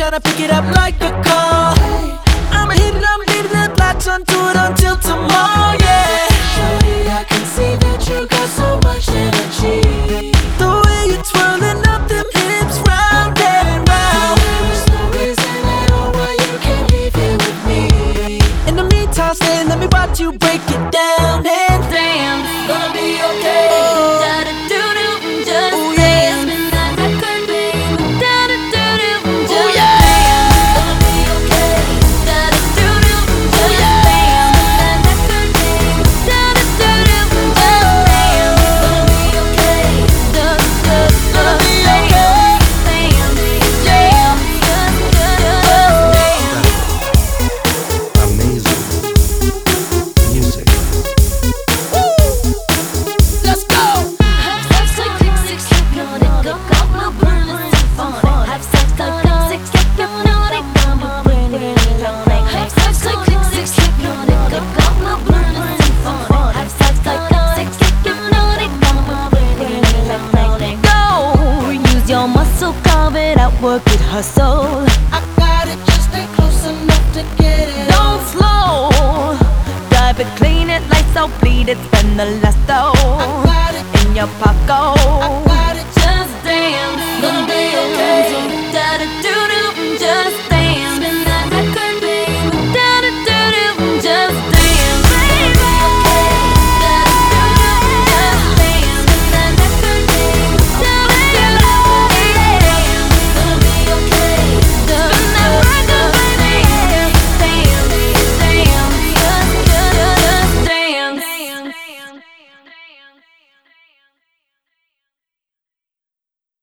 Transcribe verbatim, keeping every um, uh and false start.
tryna pick it up like a call. I'ma hit it, I'm leaving it, latch onto it until tomorrow, yeah. Shorty, I can see that you got so much energy. The way you're twirling up them hips round and round. There is no reason at all why you can't leave here with me. In the meantime, stay, let me watch you break it down and Damn, it's gonna be okay. Oh. Da-da-doo-doo, just Oh, dance. yeah. Midnight record, baby. Da-da-doo-doo, Oh, just yeah. dance. It's gonna be okay. Da-da-doo-doo, just dance. Midnight record, baby. Da-da-doo-doo, just dance. It's gonna be okay. Da-da-doo, Gonna be just okay. dance. Dance, dance, just, just dance. Amazing music. let's go. Have sex like click six, hypnotic, got my brain symphonic. Have sex like click six, hypnotic, got my brain electronic. Have sex like click six, hypnotic, got my brain symphonic. Have sex like click six, hypnotic, got my brain electronic. Go, use your muscle, carve it out, work it, hustle. I got it, just stay close enough to get it. Don't slow, drive it, clean it, lights out, bleed it, spend the last I dough got it, in your pocket. I